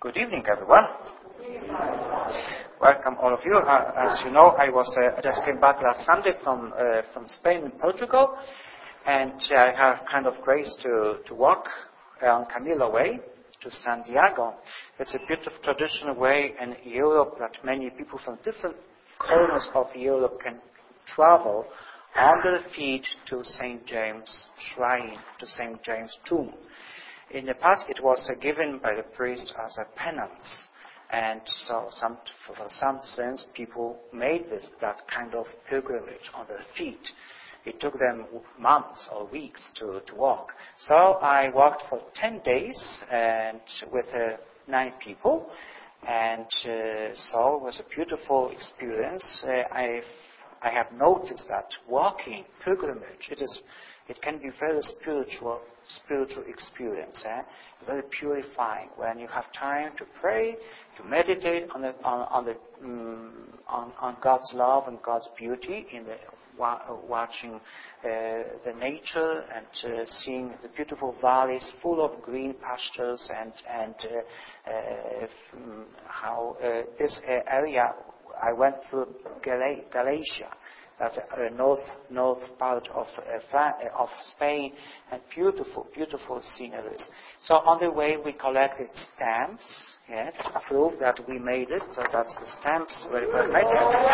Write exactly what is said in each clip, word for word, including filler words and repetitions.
Good evening, everyone. Welcome, all of you. Uh, as you know, I was uh, I just came back last Sunday from uh, from Spain and Portugal, and uh, I have kind of grace to to walk on Camilo Way to Santiago. It's a beautiful traditional way in Europe that many people from different corners of Europe can travel on their feet to Saint James Shrine, to Saint James Tomb. In the past, it was uh, given by the priest as a penance, and so some, for some sense, people made this that kind of pilgrimage on their feet. It took them months or weeks to, to walk. So I walked for ten days and with uh, nine people, and uh, so it was a beautiful experience. Uh, I I have noticed that walking pilgrimage, it is it can be very spiritual. spiritual experience, eh? Very purifying when you have time to pray, to meditate on the on, on the um, on, on God's love and God's beauty in the wa- watching uh, the nature and uh, seeing the beautiful valleys full of green pastures and and uh, uh, um, how uh, this area I went through Gal- Galatia. That's a, a north north part of uh, of Spain, and beautiful, beautiful sceneries. So on the way we collected stamps, yeah, to prove that we made it. So that's the stamps where it was made.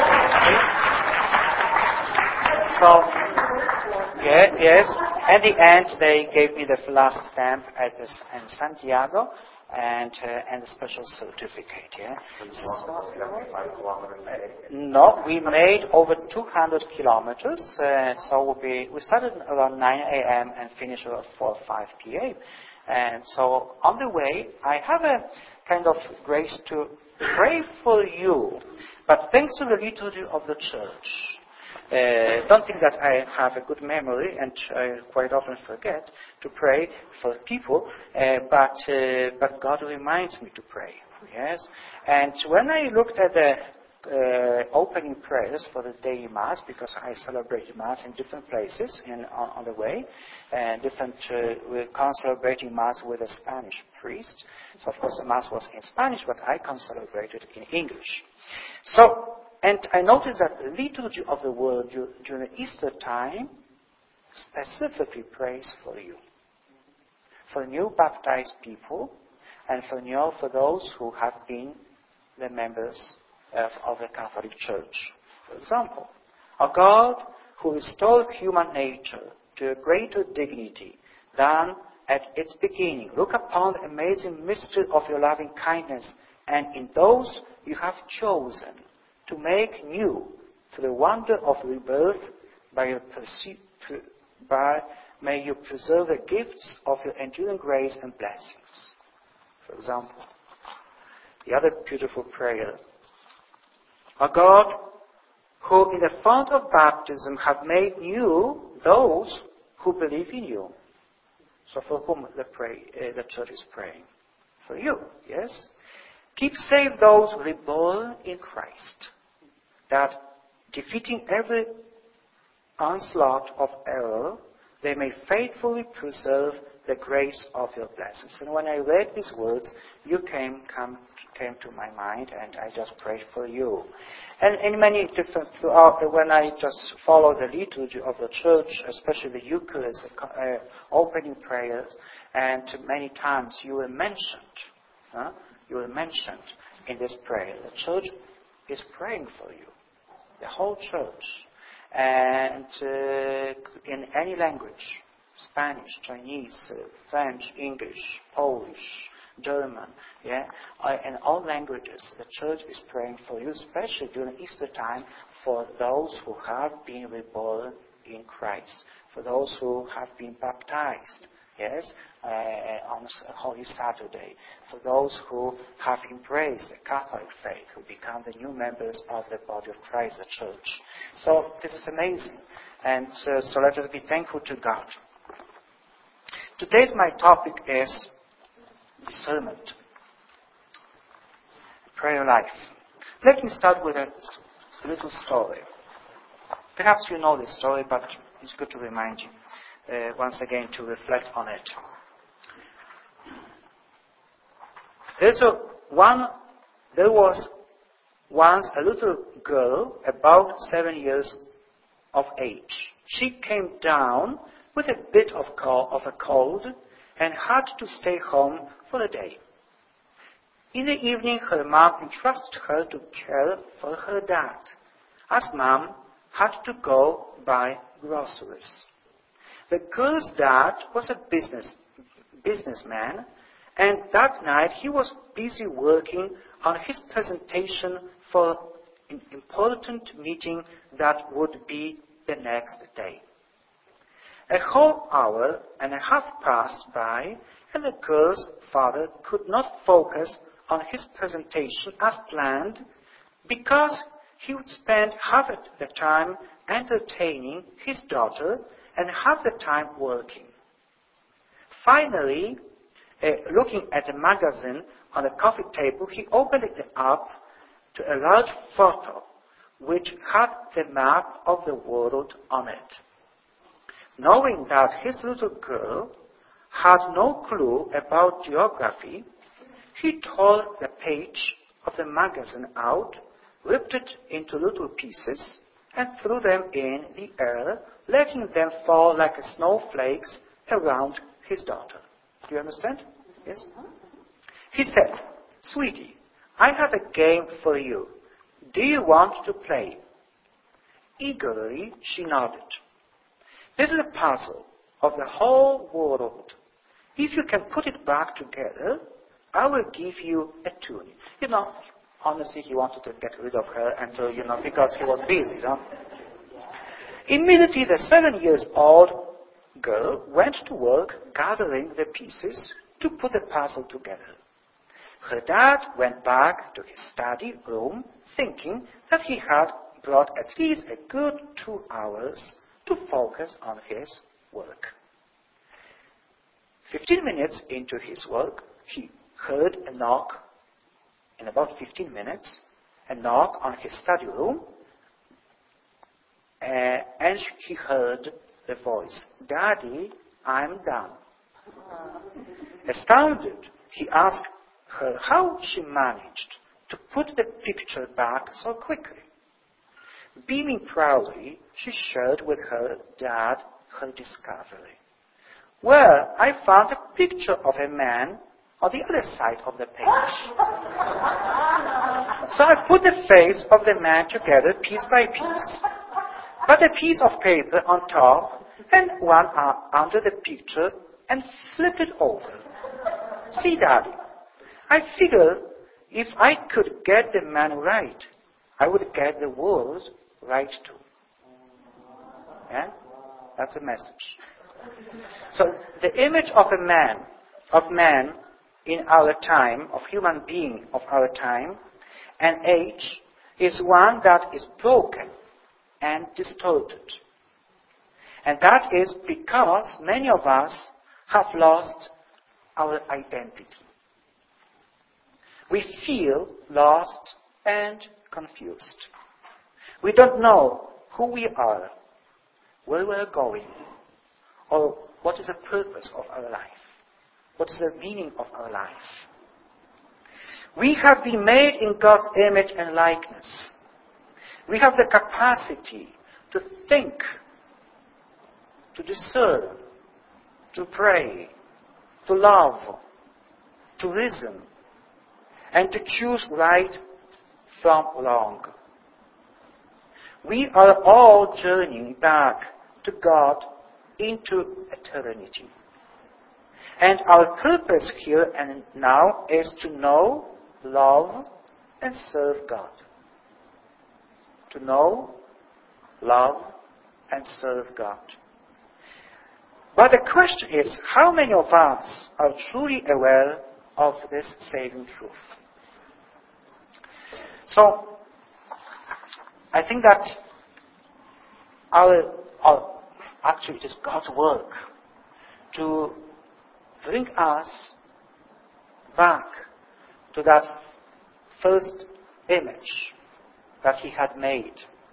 So yeah, yes. At the end, they gave me the last stamp at this in Santiago. And uh, and a special certificate, yeah. No, we made over two hundred kilometers. Uh, so we we started around nine a.m. and finished around four or five p.m. And so on the way, I have a kind of grace to pray for you, but thanks to the liturgy of the church. Uh, don't think that I have a good memory, and I quite often forget to pray for people, uh, but uh, but God reminds me to pray. Yes, and when I looked at the uh, opening prayers for the daily mass, because I celebrate mass in different places in, on, on the way, and different uh, we're celebrating mass with a Spanish priest. So of course the mass was in Spanish, but I can celebrate it in English. So. And I noticed that the liturgy of the world during Easter time specifically prays for you, for new baptized people, and for new for those who have been the members of, of the Catholic Church. For example, a God who restored human nature to a greater dignity than at its beginning. Look upon the amazing mystery of your loving kindness, and in those you have chosen to make new to the wonder of rebirth by your perce- by may you preserve the gifts of your enduring grace and blessings. For example, the other beautiful prayer. O God, who in the font of baptism have made new those who believe in you. So for whom the, pray, uh, the church is praying? For you, yes? Keep safe those reborn in Christ, that defeating every onslaught of error, they may faithfully preserve the grace of your blessings. And when I read these words, you came come, came to my mind, and I just prayed for you. And in many different, throughout, when I just follow the liturgy of the church, especially the Eucharist, uh, opening prayers, and many times you were mentioned, huh? you were mentioned in this prayer. The church is praying for you. The whole church, and uh, in any language, Spanish, Chinese, uh, French, English, Polish, German, yeah, uh, in all languages, the church is praying for you, especially during Easter time, for those who have been reborn in Christ, for those who have been baptized. Yes, uh, on Holy Saturday, for those who have embraced the Catholic faith, who become the new members of the body of Christ, the Church. So this is amazing, and uh, so let us be thankful to God. Today's my topic is discernment, prayer life. Let me start with a little story. Perhaps you know this story, but it's good to remind you. Uh, once again to reflect on it. There's a one, there was once a little girl about seven years of age. She came down with a bit of, cold, of a cold and had to stay home for the day. In the evening, her mom entrusted her to care for her dad, as mom had to go buy groceries. The girl's dad was a business, businessman, and that night he was busy working on his presentation for an important meeting that would be the next day. A whole hour and a half passed by, and the girl's father could not focus on his presentation as planned because he would spend half of the time entertaining his daughter and half the time working. Finally, uh, looking at a magazine on the coffee table, he opened it up to a large photo which had the map of the world on it. Knowing that his little girl had no clue about geography, he tore the page of the magazine out, ripped it into little pieces, and threw them in the air, letting them fall like snowflakes around his daughter. Do you understand? Yes? He said, "Sweetie, I have a game for you. Do you want to play?" Eagerly, she nodded. "This is a puzzle of the whole world. If you can put it back together, I will give you a tune." You know, honestly, he wanted to get rid of her until, you know, because he was busy. You know? Immediately, the seven years old girl went to work gathering the pieces to put the puzzle together. Her dad went back to his study room, thinking that he had brought at least a good two hours to focus on his work. Fifteen minutes into his work, he heard a knock. In about fifteen minutes, a knock on his study room, uh, and he heard the voice, "Daddy, I'm done." Astounded, he asked her how she managed to put the picture back so quickly. Beaming proudly, she shared with her dad her discovery. "Well, I found a picture of a man on the other side of the page. So I put the face of the man together piece by piece, put a piece of paper on top and one under the picture and flipped it over. See, Daddy, I figured if I could get the man right, I would get the world right too." Yeah? That's a message. So the image of a man, of man in our time, of human being of our time and age, is one that is broken and distorted. And that is because many of us have lost our identity. We feel lost and confused. We don't know who we are, where we are going, or what is the purpose of our life. What is the meaning of our life? We have been made in God's image and likeness. We have the capacity to think, to discern, to pray, to love, to reason, and to choose right from wrong. We are all journeying back to God into eternity. And our purpose here and now is to know, love, and serve God. To know, love, and serve God. But the question is, how many of us are truly aware of this saving truth? So, I think that our, our actually it is God's work to bring us back to that first image that He had made,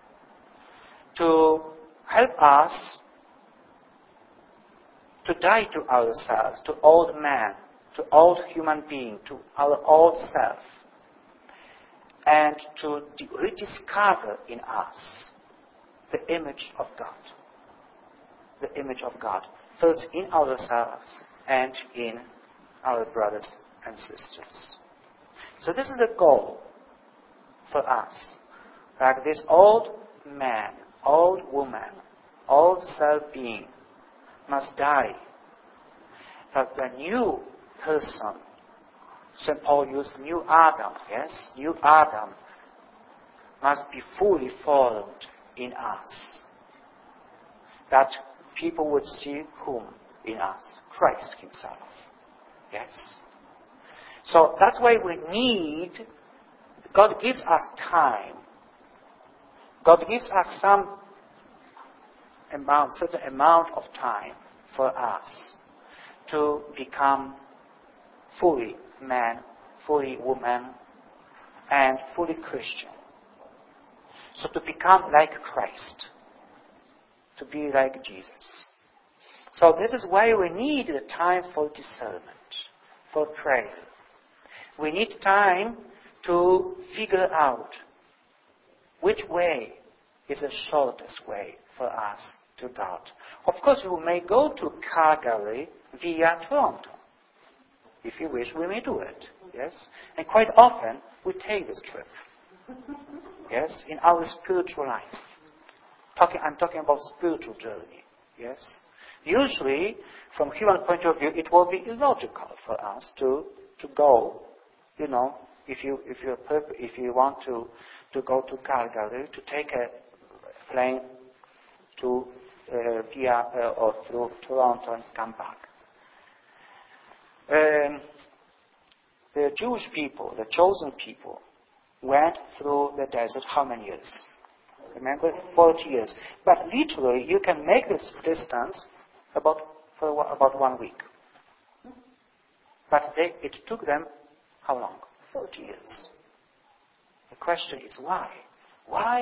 to help us to die to ourselves, to old man, to old human being, to our old self, and to rediscover in us the image of God. The image of God, first in ourselves and in our brothers and sisters. So this is the goal for us. Like this old man, old woman, old self-being must die. But the new person, Saint Paul used new Adam, yes? New Adam must be fully formed in us. That people would see whom in us? Christ himself. Yes? So that's why we need, God gives us time. God gives us some amount, certain amount of time for us to become fully man, fully woman, and fully Christian. So to become like Christ. To be like Jesus. So this is why we need the time for discernment, for prayer. We need time to figure out which way is the shortest way for us to God. Of course, we may go to Calgary via Toronto. If you wish, we may do it. Yes? And quite often, we take this trip. Yes? In our spiritual life. Talking, I'm talking about spiritual journey. Yes? Usually, from human point of view, it will be illogical for us to, to go, you know, if you if you if you want to, to go to Calgary, to take a plane to uh, via uh, or through Toronto and come back. Um, the Jewish people, the chosen people, went through the desert how many years? Remember, forty years. But literally, you can make this distance about for about one week. But they, it took them how long? Forty years. The question is why? Why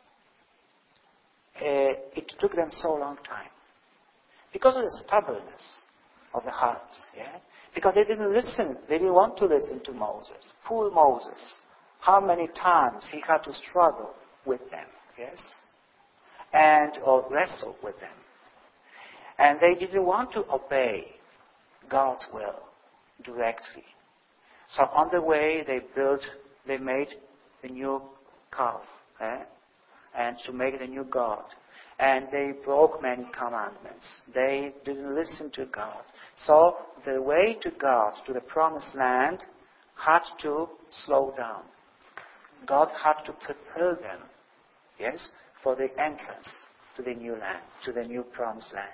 uh, it took them so long time? Because of the stubbornness of the hearts. Yeah. Because they didn't listen. They didn't want to listen to Moses. Poor Moses. How many times he had to struggle with them. Yes? And or wrestle with them. And they didn't want to obey God's will directly. So on the way they built, they made the new calf. Eh? And to make the new God. And they broke many commandments. They didn't listen to God. So the way to God, to the promised land, had to slow down. God had to prepare them. Yes, for the entrance to the new land, to the new promised land.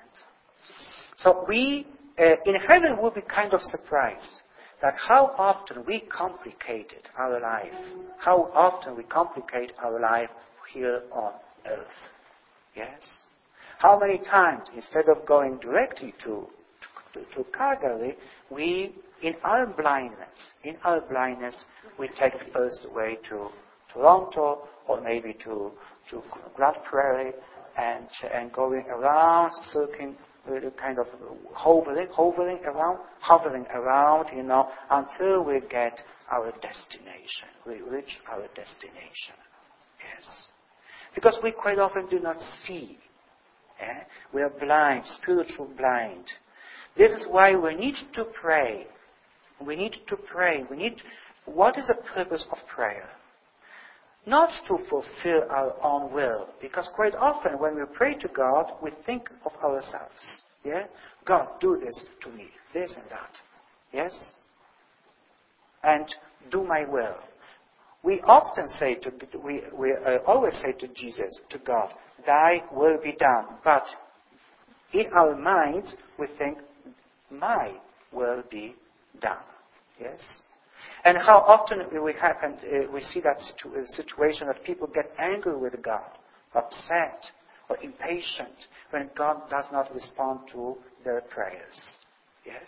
So we, uh, in heaven, will be kind of surprised that how often we complicated our life, how often we complicate our life here on earth. Yes? How many times, instead of going directly to, to, to Calgary, we, in our blindness, in our blindness, we take the first way to Toronto, or maybe to, to Glad Prairie, and, and going around, circling, kind of hovering, hovering around, hovering around, you know, until we get our destination. We reach our destination. Yes. Because we quite often do not see. Eh? We are blind, spiritual blind. This is why we need to pray. We need to pray. We need. What is the purpose of prayer? Not to fulfill our own will, because quite often when we pray to God, we think of ourselves. Yeah? God, do this to me, this and that. Yes? And do my will. We often say to, we, we uh, always say to Jesus, to God, thy will be done. But in our minds, we think, my will be done. Yes? And how often we have, and uh, we see that situ- situation that people get angry with God, upset or impatient when God does not respond to their prayers. Yes?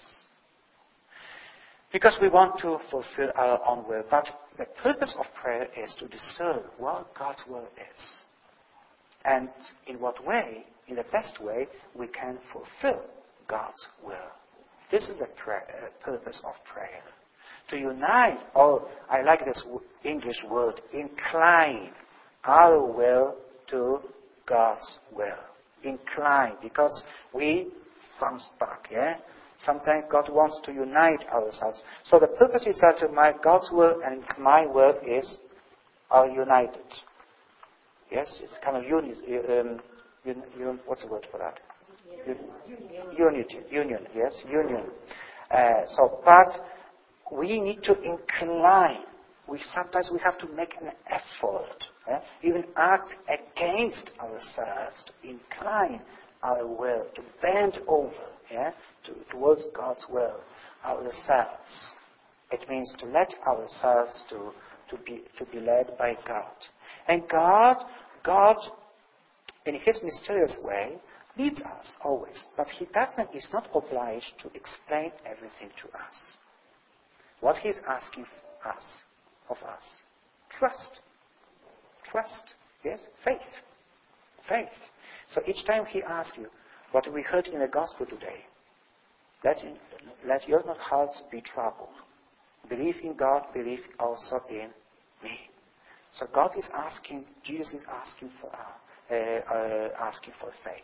Because we want to fulfill our own will. But the purpose of prayer is to discern what God's will is. And in what way, in the best way, we can fulfill God's will. This is a prayer, uh, purpose of prayer. To unite, or I like this English word, incline our will to God's will. Incline, because we bounce back, yeah? Sometimes God wants to unite ourselves. So the purpose is that my God's will and my will is are united. Yes, it's kind of uni, um, un, un, what's the word for that? Un, unity, union, yes, union. Uh, so, but we need to incline. We sometimes we have to make an effort, eh? even act against ourselves, to incline our will, to bend over, yeah, to, towards God's will, ourselves. It means to let ourselves to to be to be led by God, and God, God, in His mysterious way, leads us always, but He doesn't. He's not obliged to explain everything to us. What He's asking us, of us, trust, trust, yes, faith, faith. So each time He asks you, what we heard in the Gospel today, let let your hearts be troubled. Believe in God, believe also in me. So God is asking, Jesus is asking for uh, uh, asking for faith,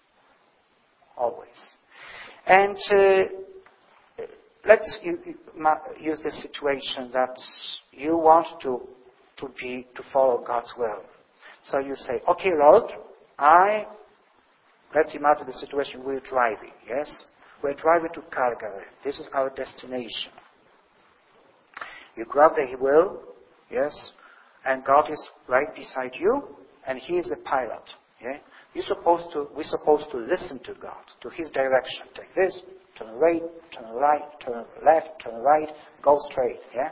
always. And uh, let's use the situation that you want to to be to follow God's will. So you say, "Okay, Lord, I." Let's imagine the situation we're driving. Yes, we're driving to Calgary. This is our destination. You grab the wheel, yes, and God is right beside you, and He is the pilot. Yeah, you're supposed to. We're supposed to listen to God, to His direction. Take this, turn right, turn right, turn left, turn right, go straight. Yeah.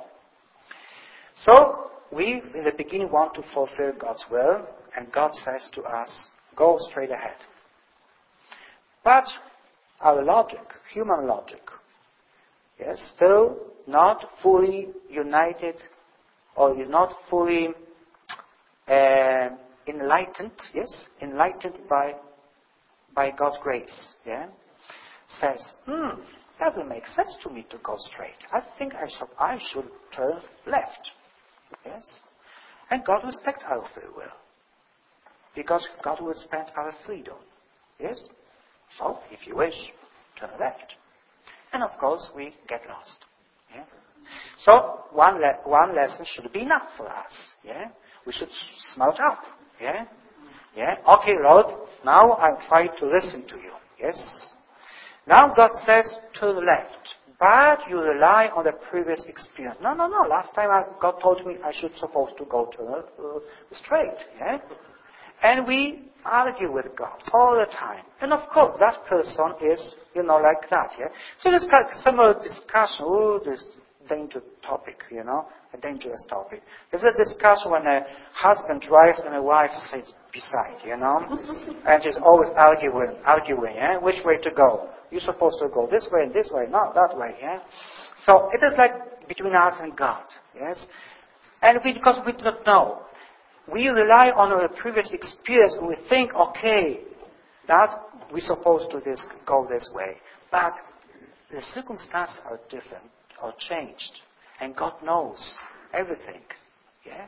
So we, in the beginning, want to fulfill God's will, and God says to us, "Go straight ahead." But our logic, human logic, yes, still not fully united, or is not fully uh, enlightened, yes, enlightened by by God's grace, yeah, says, hmm, doesn't make sense to me to go straight. I think I should, I should turn left, yes. And God respects our free will, because God respects our freedom, yes. So, if you wish, turn left. And of course, we get lost. Yeah? So, one le- one lesson should be enough for us. Yeah? We should smart up. Yeah? Yeah? Okay, Lord, now I'm trying to listen to you. Yes? Now God says, turn left. But you rely on the previous experience. No, no, no. Last time I, God told me I should supposed to go to uh, straight. Yeah? And we argue with God all the time. And of course, that person is, you know, like that, yeah? So there's kind of similar discussion. Oh, this dangerous topic, you know, a dangerous topic. There's a discussion when a husband drives and a wife sits beside, you know? And she's always arguing, arguing, yeah? Which way to go? You're supposed to go this way and this way, not that way, yeah? So it is like between us and God, yes? And we, because we do not know, we rely on our previous experience and we think, okay, that we're supposed to this, go this way. But the circumstances are different or changed. And God knows everything. Yeah?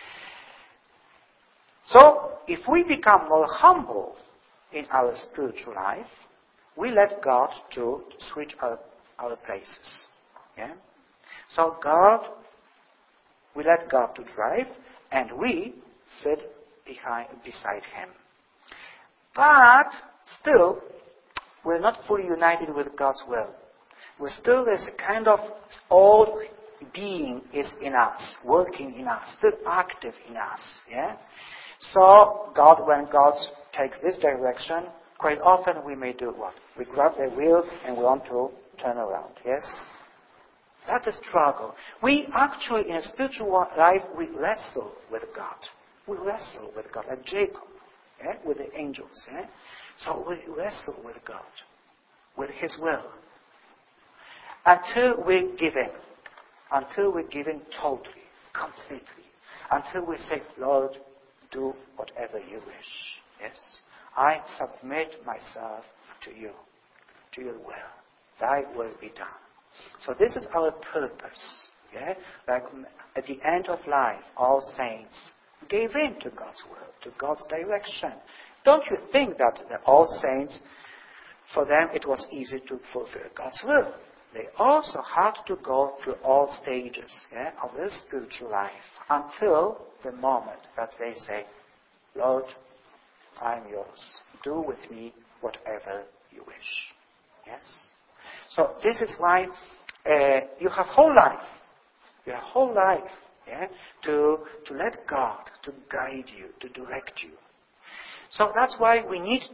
So, if we become more humble in our spiritual life, we let God to switch our, our places. Yeah? So God, we let God to drive, and we sit behind, beside Him. But still, we're not fully united with God's will. We're still, there's a kind of old being is in us, working in us, still active in us. Yeah. So God, when God takes this direction, quite often we may do what? We grab the wheel and we want to turn around. Yes. That's a struggle. We actually, in a spiritual life, we wrestle with God. We wrestle with God, like Jacob, yeah? With the angels. Yeah? So we wrestle with God, with His will, until we give in, until we give in totally, completely, until we say, Lord, do whatever you wish. Yes, I submit myself to you, to your will. Thy will be done. So this is our purpose. Yeah? Like at the end of life, all saints gave in to God's will, to God's direction. Don't you think that the all saints, for them it was easy to fulfill God's will? They also had to go through all stages yeah, of their spiritual life until the moment that they say, Lord, I am yours. Do with me whatever you wish. Yes? So this is why uh, you have whole life. Your whole life yeah, to, to let God to guide you, to direct you. So that's why we need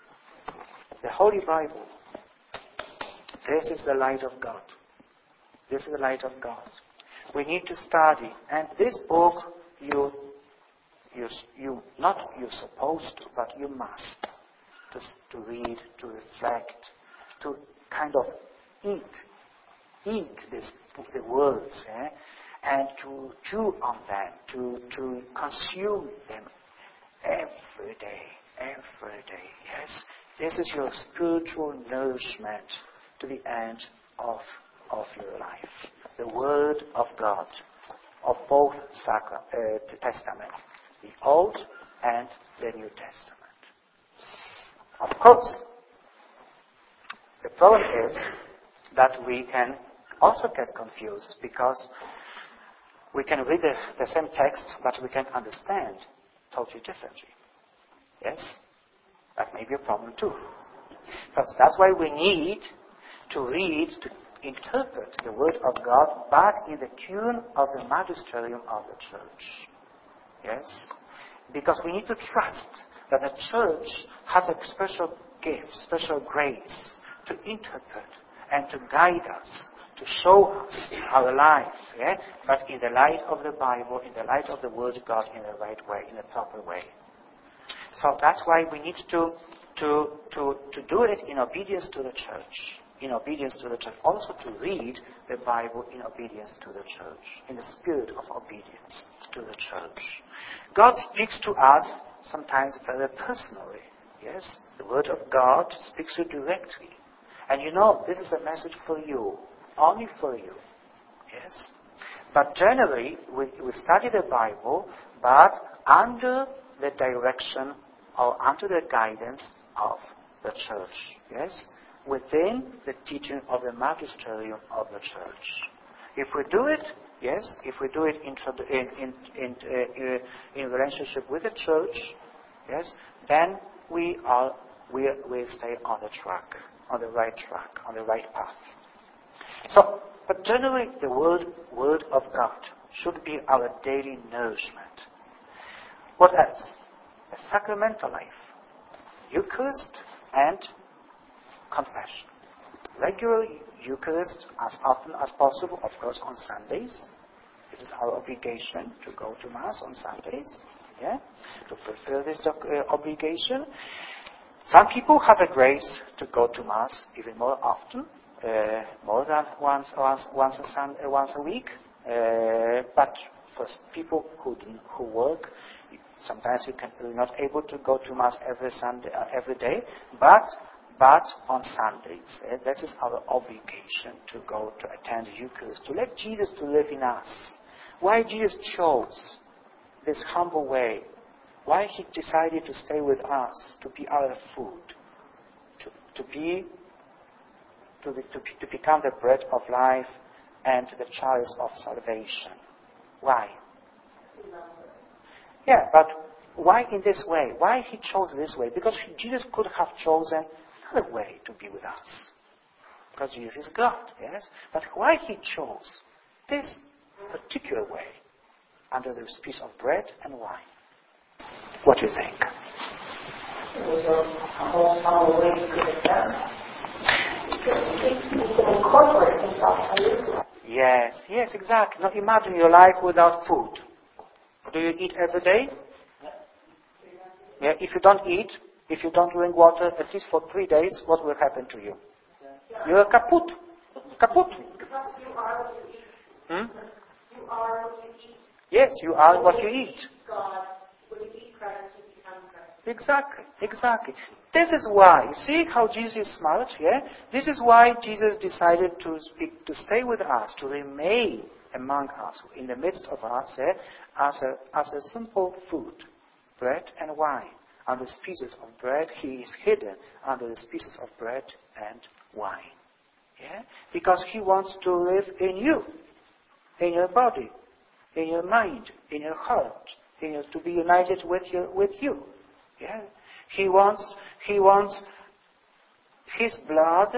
the Holy Bible. This is the light of God. This is the light of God. We need to study. And this book, you, you, you not you're supposed to, but you must. To, to read, to reflect, to kind of eat, eat this, the words, eh? And to chew on them, to, to consume them every day, every day. Yes, this is your spiritual nourishment to the end of, of your life. The Word of God, of both sacra, uh, Testaments, the Old and the New Testament. Of course, the problem is that we can also get confused because we can read the, the same text, but we can understand totally differently. Yes? That may be a problem too. But that's why we need to read, to interpret the Word of God back in the tune of the magisterium of the Church. Yes? Because we need to trust that the Church has a special gift, special grace to interpret and to guide us, to show us our life, yeah? But in the light of the Bible, in the light of the Word of God, in the right way, in the proper way. So that's why we need to, to, to, to do it in obedience to the Church. In obedience to the Church. Also to read the Bible in obedience to the Church. In the spirit of obedience to the Church. God speaks to us sometimes very personally. Yes? The Word of God speaks to you directly. And you know, this is a message for you. Only for you. Yes? But generally, we, we study the Bible, but under the direction or under the guidance of the Church. Yes? Within the teaching of the magisterium of the Church. If we do it, yes, if we do it in in in in, uh, in relationship with the Church, yes, then we are we we stay on the track, on the right track, on the right path. So, but generally, the word word of God should be our daily nourishment. What else? A sacramental life, Eucharist and confession. Regular Eucharist as often as possible, of course, on Sundays. This is our obligation to go to Mass on Sundays. Yeah, to fulfill this doc- uh, obligation. Some people have a grace to go to Mass even more often, uh, more than once, once, once a sun, uh, once a week. Uh, but for people who who work, sometimes you can you're not able to go to Mass every Sunday, uh, every day, but. But on Sundays, eh, that is our obligation to go to attend the Eucharist, to let Jesus to live in us. Why Jesus chose this humble way? Why He decided to stay with us, to be our food, to, to be, to, be, to, be, to become the bread of life and the chalice of salvation. Why? Yeah, but why in this way? Why He chose this way? Because Jesus could have chosen another way to be with us. Because Jesus is God, yes? But why He chose this particular way under this piece of bread and wine? What do you think? It was a, a whole small way He could have done. He could incorporate Himself into it. Yes, yes, exactly. Now imagine your life without food. Do you eat every day? Yeah, if you don't eat, if you don't drink water at least for three days, what will happen to you? You're kaput. Kaput. Because you are what you eat. Hmm? You are what you eat. Yes, you are what you eat. God, when you eat Christ, you become Christ. Exactly, exactly. This is why, see how Jesus is smart, yeah? This is why Jesus decided to speak, to stay with us, to remain among us, in the midst of us, yeah? as, a, as a simple food, bread and wine. Under the pieces of bread, He is hidden under the pieces of bread and wine. Yeah? Because He wants to live in you, in your body, in your mind, in your heart, in your, to be united with, your, with you. Yeah? He wants, he wants His blood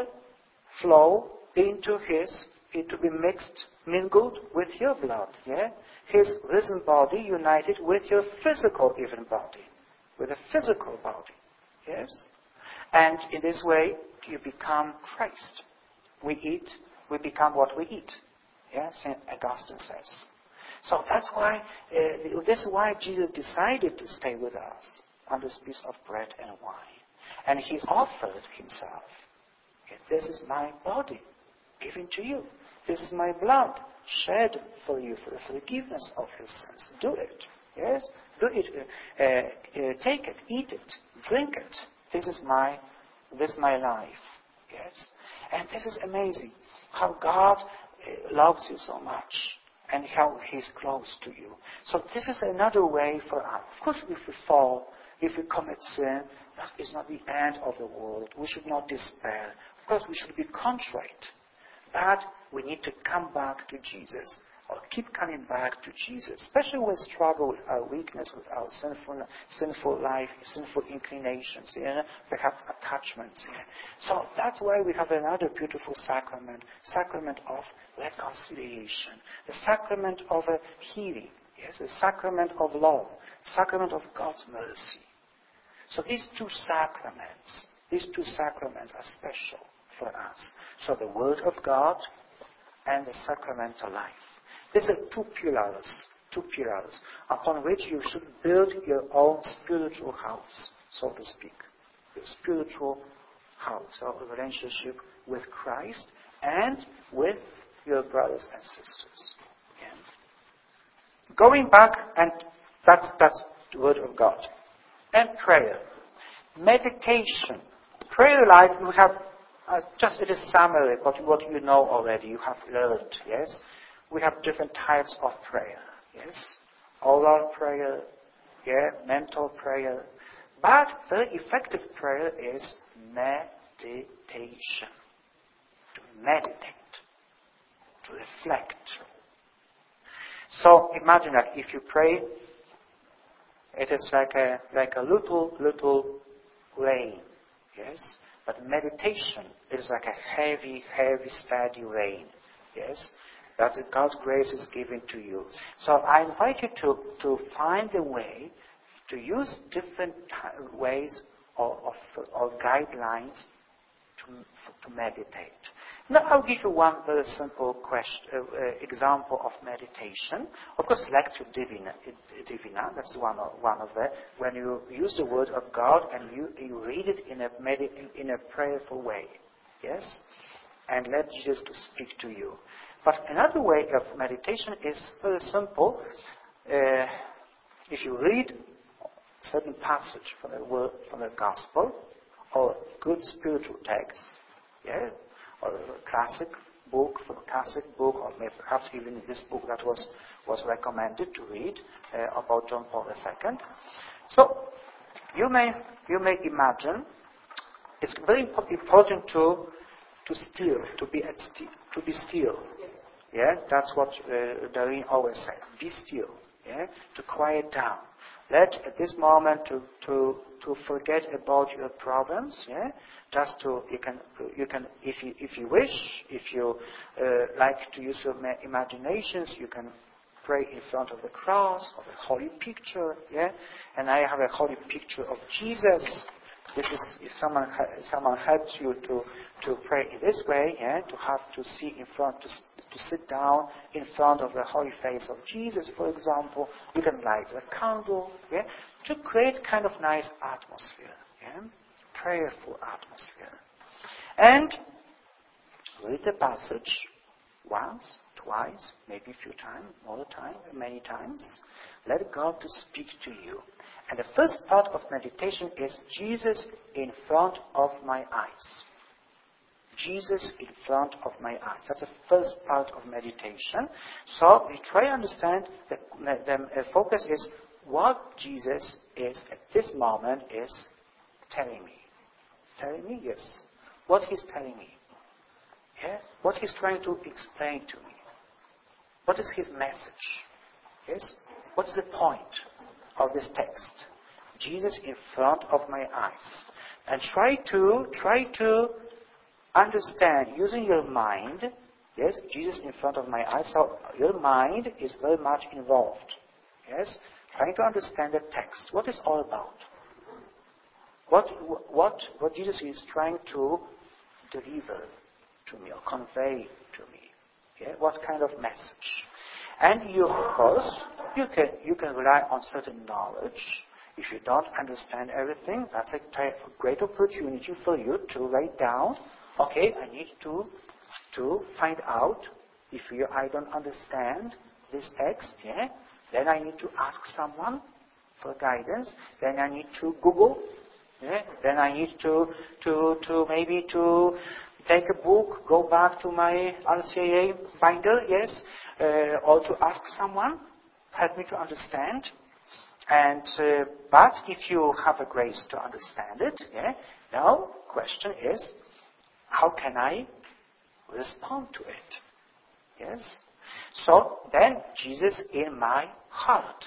flow into His, it to be mixed, mingled with your blood. Yeah? His risen body united with your physical even body, with a physical body. Yes? And in this way, you become Christ. We eat, we become what we eat. Yeah? Saint Augustine says. So that's why, uh, this is why Jesus decided to stay with us on this piece of bread and wine. And He offered Himself. This is my body given to you. This is my blood shed for you for the forgiveness of your sins. Do it. Yes? Do it. Uh, uh, take it. Eat it. Drink it. This is my, this is my life. Yes? And this is amazing. How God uh, loves you so much. And how He's close to you. So this is another way for us. Of course, if we fall, if we commit sin, that is not the end of the world. We should not despair. Of course, we should be contrite. But we need to come back to Jesus. Or keep coming back to Jesus. Especially when we struggle with our weakness, with our sinful, sinful life, sinful inclinations, yeah? Perhaps attachments. Yeah? So that's why we have another beautiful sacrament. Sacrament of reconciliation. The sacrament of a healing. Yes, the sacrament of love. Sacrament of God's mercy. So these two sacraments, these two sacraments are special for us. So the Word of God and the sacramental life. These are two pillars, two pillars upon which you should build your own spiritual house, so to speak. Your spiritual house, or relationship with Christ and with your brothers and sisters. Yeah. Going back, and that's, that's the Word of God. And prayer. Meditation. Prayer life, you have, uh, just in a summary, what, what you know already, you have learned, yes? We have different types of prayer, yes? Oral prayer, yeah, mental prayer. But very effective prayer is meditation. To meditate. To reflect. So imagine that if you pray, it is like a like a little, little rain. Yes? But meditation is like a heavy, heavy, steady rain. Yes? That God's grace is given to you. So I invite you to, to find a way to use different t- ways or, or, or guidelines to, to meditate. Now I'll give you one very simple question, uh, uh, example of meditation. Of course, Lectio Divina, Divina that's one of, one of the, when you use the Word of God and you, you read it in a, medit- in a prayerful way. Yes? And let Jesus to speak to you. But another way of meditation is very simple. Uh, if you read a certain passage from the word, from the Gospel, or good spiritual text, yeah, or a classic book, from a classic book, or maybe perhaps even this book that was was recommended to read uh, about John Paul the Second. So you may you may imagine it's very important to to still, to be at sti- to be still. Yeah, that's what uh, Doreen always says. Be still. Yeah, to quiet down. Let at this moment to to to forget about your problems. Yeah, just to you can you can if you if you wish, if you uh, like to use your imaginations, you can pray in front of the cross, of a holy picture. Yeah, and I have a holy picture of Jesus. This is if someone if someone helps you to to pray in this way, yeah, to have to see in front, to to sit down in front of the holy face of Jesus, for example. You can light a candle, yeah, to create kind of nice atmosphere, yeah, prayerful atmosphere, and read the passage once, twice, maybe a few times, more time, many times. Let God to speak to you. And the first part of meditation is Jesus in front of my eyes. Jesus in front of my eyes. That's the first part of meditation. So we try to understand, the, the, the focus is what Jesus is at this moment is telling me. Telling me? Yes. What he's telling me. Yeah? What he's trying to explain to me. What is his message? Yes? What is the point of this text? Jesus in front of my eyes. And try to, try to understand using your mind. Yes? Jesus in front of my eyes. So your mind is very much involved. Yes? Trying to understand the text. What is all about? What, what, what Jesus is trying to deliver to me or convey to me. Yeah? What kind of message? And you, of course, you can, you can rely on certain knowledge. If you don't understand everything, that's a great opportunity for you to write down, okay, I need to, to find out if you, I don't understand this text, yeah? Then I need to ask someone for guidance. Then I need to Google. Yeah? Then I need to, to, to maybe to take a book, go back to my R C A binder, yes, uh, or to ask someone, help me to understand. And uh, but if you have a grace to understand it, yeah, now question is, how can I respond to it? Yes. So then Jesus in my heart.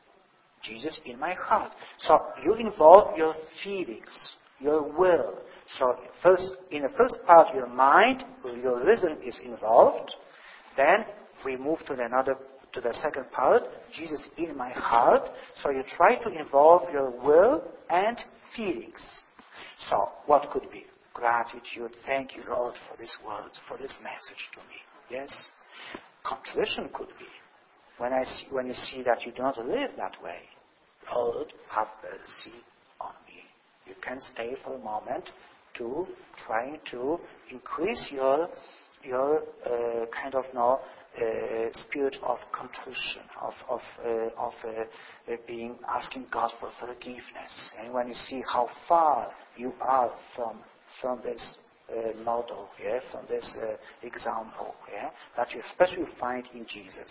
Jesus in my heart. So you involve your feelings, your will. So first, in the first part, your mind, your reason is involved. Then we move to the another, to the second part, Jesus in my heart. So you try to involve your will and feelings. So what could be? Gratitude. Thank you, Lord, for this word, for this message to me. Yes. Contrition could be. When I see, when you see that you do not live that way, Lord, have mercy on me. You can stay for a moment to trying to increase your your uh, kind of no uh, spirit of contrition, of of uh, of uh, uh, being asking God for forgiveness. And when you see how far you are from from this uh, model, yeah, from this uh, example, yeah, that you especially find in Jesus.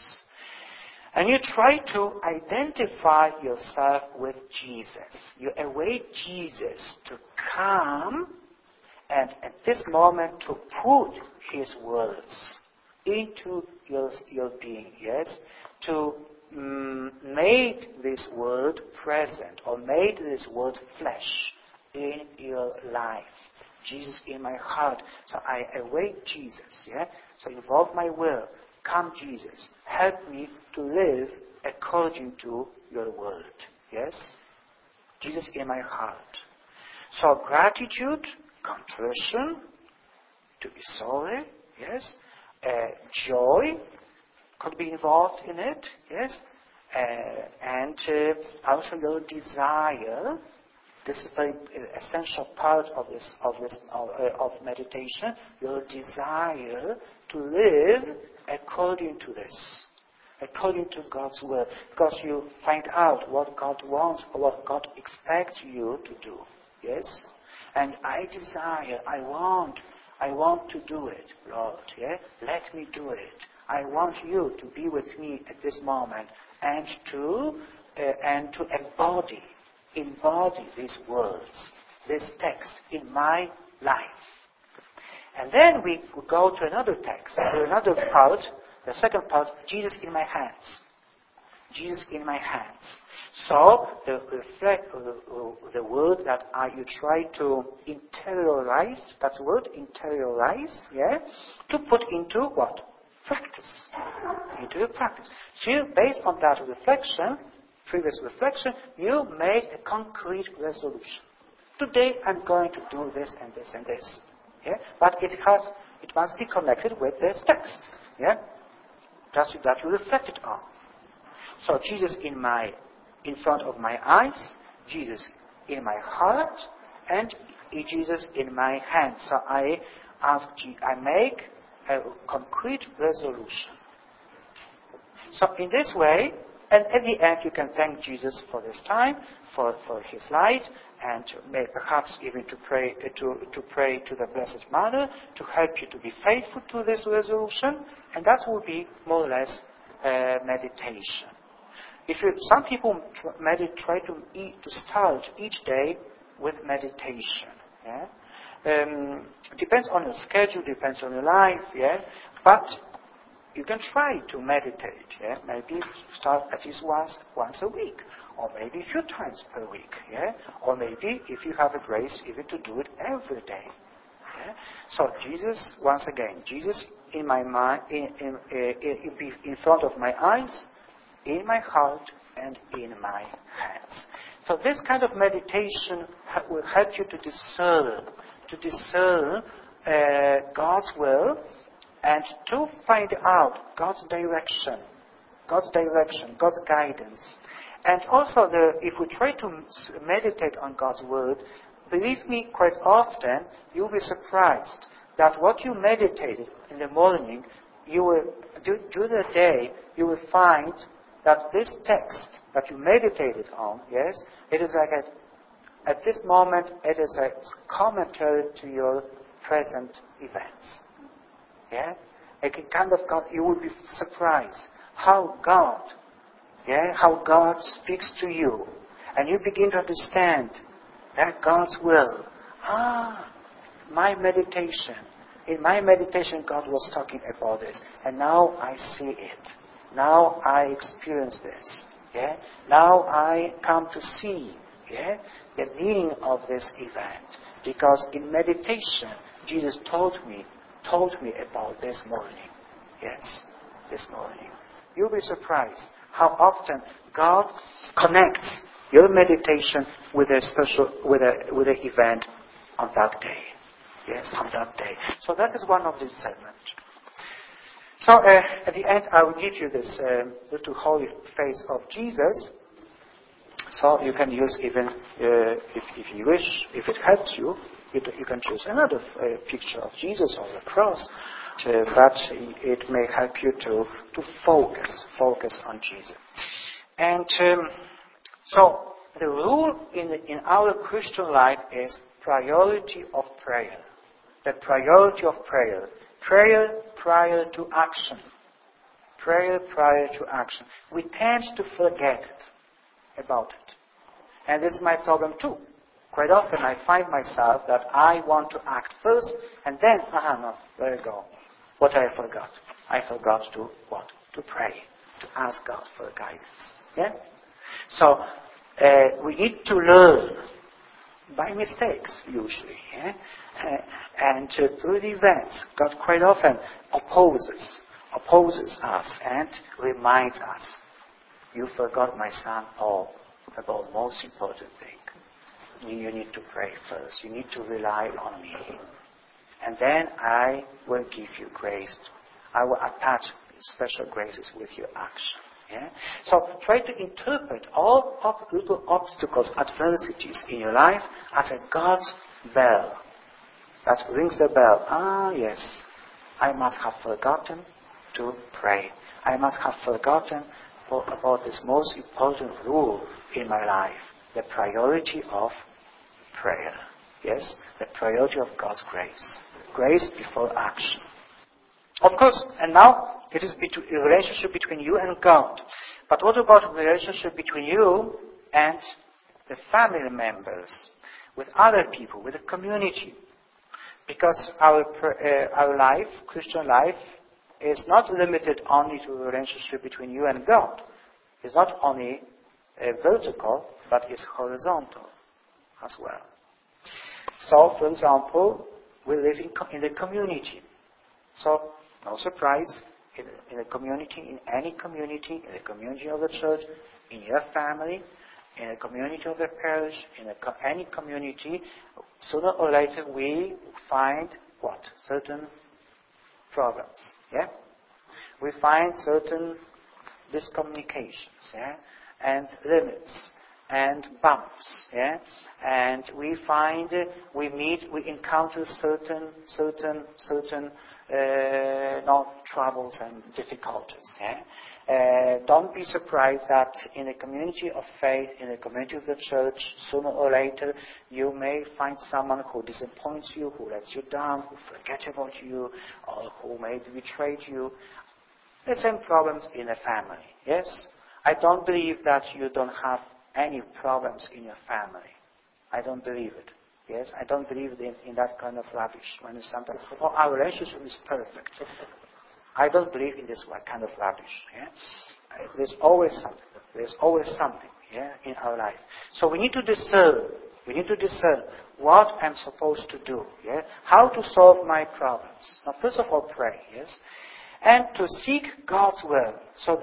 And you try to identify yourself with Jesus. You await Jesus to come and at this moment to put his words into your, your being, yes? To mm, make this word present or make this word flesh in your life. Jesus in my heart. So I await Jesus, yeah? So involve my will. Come, Jesus, help me to live according to your word. Yes? Jesus in my heart. So gratitude, contrition, to be sorry, yes? Uh, joy could be involved in it, yes? Uh, and uh, also your desire. This is a very essential part of this of this of, uh, of meditation. Your desire to live according to this, according to God's will, because you find out what God wants or what God expects you to do. Yes, and I desire, I want, I want to do it, Lord. Yeah, let me do it. I want you to be with me at this moment and to uh, and to embody. embody these words, this text in my life. And then we go to another text, to another part, the second part, Jesus in my hands. Jesus in my hands. So, the, reflect, uh, the word that I, you try to interiorize, that's the word, interiorize, yeah, to put into what? Practice. Into your practice. So, you, based on that reflection, previous reflection, you made a concrete resolution. Today I'm going to do this and this and this. Yeah? But it has, it must be connected with this text. Yeah? That's that you reflected on. So Jesus in my, in front of my eyes, Jesus in my heart, and Jesus in my hands. So I ask, I make a concrete resolution. So in this way, And at the end, you can thank Jesus for this time, for, for His light, and to may perhaps even to pray to, to pray to the Blessed Mother to help you to be faithful to this resolution, and that will be more or less uh, meditation. If you, some people tr- medit- try to eat, to start each day with meditation. Yeah? Um, depends on your schedule, depends on your life. Yeah, but you can try to meditate. Yeah, maybe start at least once once a week, or maybe a few times per week. Yeah, or maybe if you have a grace, even to do it every day. Yeah? So Jesus, once again, Jesus in my mind, in in, in in front of my eyes, in my heart, and in my hands. So this kind of meditation will help you to discern, to discern uh, God's will, and to find out God's direction, God's direction, God's guidance. And also, the, if we try to meditate on God's word, believe me, quite often you'll be surprised that what you meditated in the morning, you will during the day you will find that this text that you meditated on, yes, it is like a, at this moment it is a commentary to your present events. Yeah, like a kind of God, you will be surprised how God, yeah, how God speaks to you, and you begin to understand that God's will. Ah, my meditation. In my meditation, God was talking about this, and now I see it. Now I experience this. Yeah. Now I come to see. Yeah, the meaning of this event, because in meditation, Jesus told me, told me about this morning. Yes, this morning. You'll be surprised how often God connects your meditation with a special, with a with an event on that day. Yes, on that day. So that is one of the discernment. So uh, at the end, I will give you this uh, little holy face of Jesus. So you can use even, uh, if, if you wish, if it helps you, you, you can choose another uh, picture of Jesus on the cross. Uh, but it may help you to, to focus, focus on Jesus. And um, so the rule in, in our Christian life is priority of prayer. The priority of prayer. Prayer prior to action. Prayer prior to action. We tend to forget about it. And this is my problem too. Quite often I find myself that I want to act first, and then, aha, no, there you go. What I forgot? I forgot to what? To pray. To ask God for guidance. Yeah? So, uh, we need to learn by mistakes, usually. Yeah? Uh, and uh, through the events, God quite often opposes, opposes us and reminds us, you forgot, my son, all about the most important thing. You need to pray first. You need to rely on me. And then I will give you grace. I will attach special graces with your action. Yeah? So try to interpret all ob- little obstacles, adversities in your life as a God's bell that rings the bell. Ah, yes, I must have forgotten to pray. I must have forgotten for, about this most important rule in my life, the priority of prayer. Yes, the priority of God's grace. Grace before action. Of course, and now it is between, a relationship between you and God. But what about the relationship between you and the family members, with other people, with the community? Because our uh, our life, Christian life, is not limited only to the relationship between you and God. It's not only uh, vertical, but it's horizontal as well. So, for example, we live in, in the community. So, no surprise, in, in a community, in any community, in the community of the church, in your family, in a community of the parish, in a, any community, sooner or later we find what? Certain problems. Yeah? We find certain miscommunications, yeah? And limits. and bumps, yeah, and we find uh, we meet, we encounter certain, certain, certain, uh, not troubles and difficulties. Yeah, uh, don't be surprised that in a community of faith, in a community of the church, sooner or later you may find someone who disappoints you, who lets you down, who forgets about you, or who may betray you. The same problems in a family. Yes, I don't believe that you don't have any problems in your family. I don't believe it. Yes, I don't believe in, in that kind of rubbish. When sometimes, oh, our relationship is perfect. I don't believe in this kind of rubbish. Yeah? There's always something. There's always something. Yeah, in our life. So we need to discern. We need to discern what I'm supposed to do. Yeah, how to solve my problems. Now, first of all, pray. Yes, and to seek God's will. So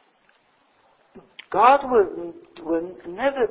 God will, will never,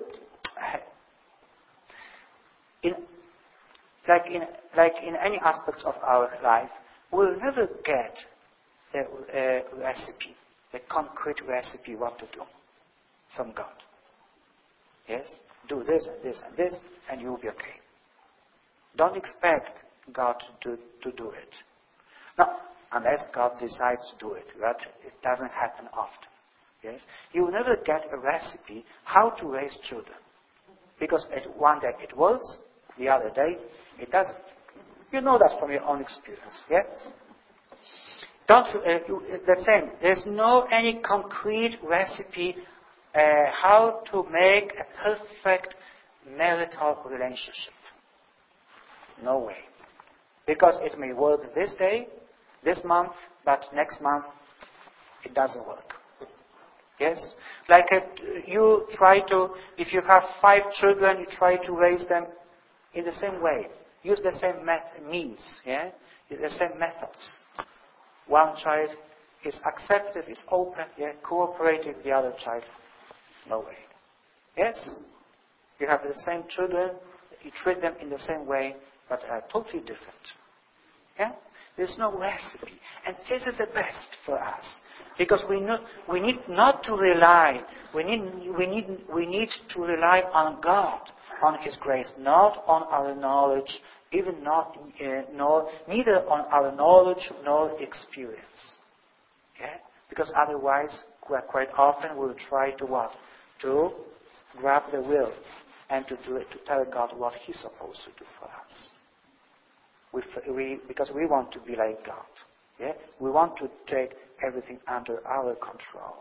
in, like in like in any aspects of our life, we'll never get the uh, recipe, the concrete recipe what to do from God. Yes, do this and this and this, and you'll be okay. Don't expect God to do, to do it. Now, unless God decides to do it, but it doesn't happen often. Yes, you will never get a recipe how to raise children, because it, one day it works, the other day it doesn't. You know that from your own experience. Yes. Don't. Uh, you, the same. There's no any concrete recipe uh, how to make a perfect marital relationship. No way, because it may work this day, this month, but next month it doesn't work. Yes? Like a, you try to, if you have five children, you try to raise them in the same way. Use the same met- means, yeah? The same methods. One child is accepted, is open, yeah? Cooperative, the other child, no way. Yes? You have the same children, you treat them in the same way, but are totally different. Yeah? There's no recipe. And this is the best for us. Because we know, we need not to rely, we need, we need, we need to rely on God, on His grace, not on our knowledge, even not, uh, nor, neither on our knowledge nor experience. Yeah? Because otherwise, quite often we'll try to what? To grab the will and to do it, to tell God what He's supposed to do for us. We, we, because we want to be like God. Yeah? We want to take everything under our control.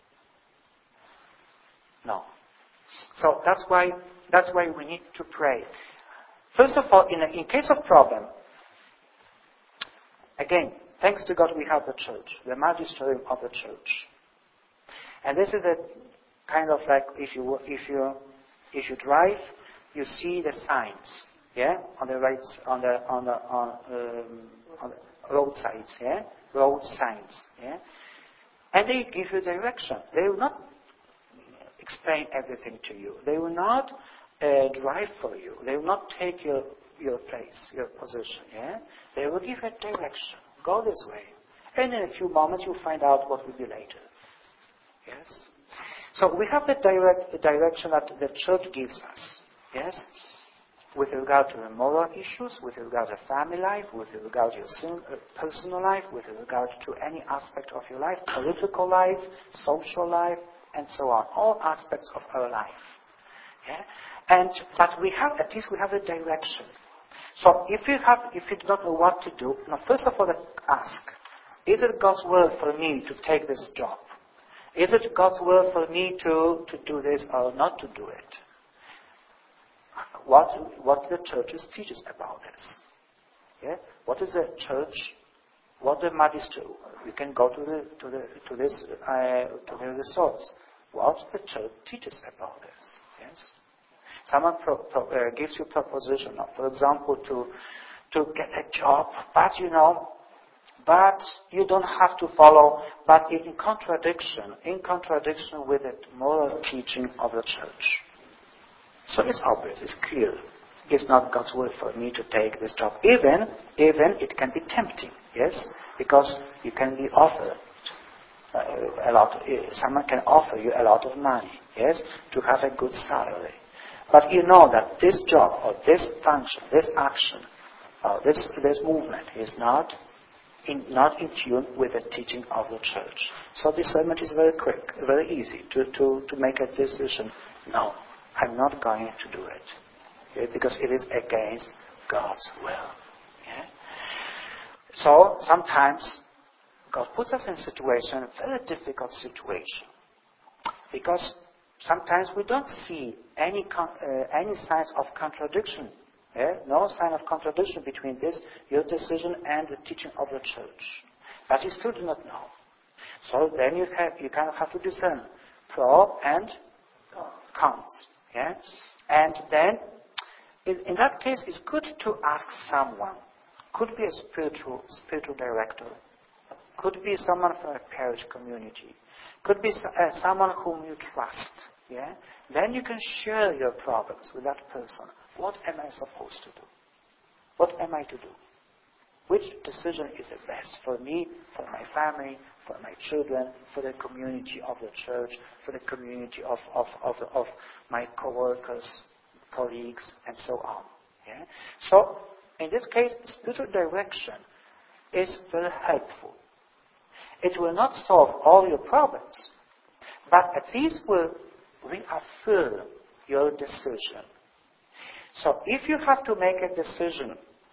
No. So that's why that's why we need to pray. First of all, in, a, in case of problem, again, thanks to God we have the church, the magisterium of the church. And this is a kind of like if you if you if you drive, you see the signs. Yeah, on the right, on the on the on, um, on the roadsides, yeah, road signs, yeah, and they give you direction. They will not explain everything to you. They will not uh, drive for you. They will not take your your place, your position. Yeah, they will give you direction. Go this way, and in a few moments you'll find out what will be later. Yes. So we have the direct the direction that the church gives us. Yes. With regard to the moral issues, with regard to family life, with regard to your personal life, with regard to any aspect of your life, political life, social life, and so on. All aspects of our life. Yeah? And but we have, at least we have a direction. So if you have, if you do not know what to do, now first of all, ask: is it God's will for me to take this job? Is it God's will for me to, to do this or not to do it? What what the churches teach us about this? Yeah, what is the church? What the magisterium? You can go to the to the to this uh, to the resource. What the church teaches about this? Yes, someone pro, pro, uh, gives you proposition, for example, to to get a job, but you know, but you don't have to follow, but in contradiction, in contradiction with the moral teaching of the church. So it's obvious, it's clear. It's not God's will for me to take this job. Even, even it can be tempting, yes? Because you can be offered uh, uh, a lot. Uh, someone can offer you a lot of money, yes, to have a good salary. But you know that this job or this function, this action, or this this movement is not in not in tune with the teaching of the church. So discernment is very quick, very easy to to to make a decision. No, I'm not going to do it, okay, because it is against God's will. Okay? So sometimes God puts us in a situation, a very difficult situation, because sometimes we don't see any con- uh, any signs of contradiction. Yeah? No sign of contradiction between this, your decision, and the teaching of the church. But you still do not know. So then you have you kind of have to discern pro and cons. Yeah? And then, in, in that case, it's good to ask someone. Could be a spiritual spiritual director. Could be someone from a parish community. Could be uh, someone whom you trust. Yeah? Then you can share your problems with that person. What am I supposed to do? What am I to do? Which decision is the best for me, for my family, for my children, for the community of the church, for the community of, of, of, of my co-workers, colleagues, and so on. Yeah? So, in this case, spiritual direction is very helpful. It will not solve all your problems, but at least will reaffirm your decision. So if you have to make a decision,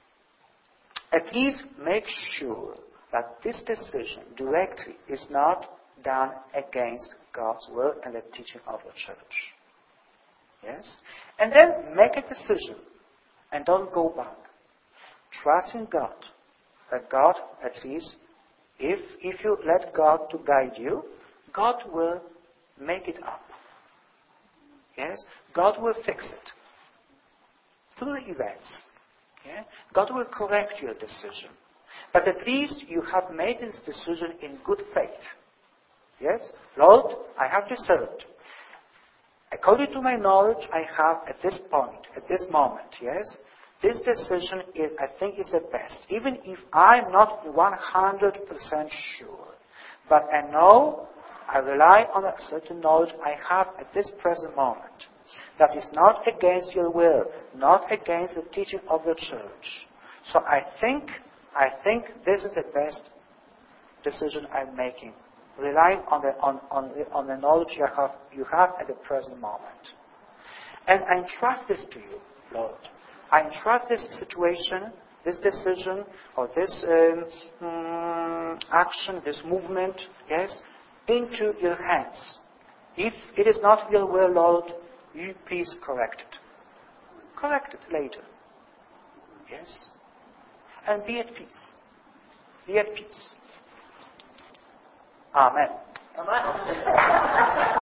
at least make sure that this decision directly is not done against God's will and the teaching of the church. Yes? And then make a decision and don't go back. Trust in God. That God, at least, if, if you let God to guide you, God will make it up. Yes? God will fix it. Through the events. Yeah? God will correct your decision. But at least you have made this decision in good faith. Yes? Lord, I have discerned. According to my knowledge I have at this point, at this moment, yes, this decision is, I think, is the best. Even if I'm not one hundred percent sure. But I know, I rely on a certain knowledge I have at this present moment. That is not against your will, not against the teaching of the church. So I think, I think this is the best decision I'm making, relying on the on on, on the knowledge you have you have at the present moment. And I entrust this to you, Lord. I entrust this situation, this decision, or this um, um, action, this movement, yes, into your hands. If it is not your will, Lord, you please correct it. Correct it later. Yes? And be at peace. Be at peace. Amen. Amen.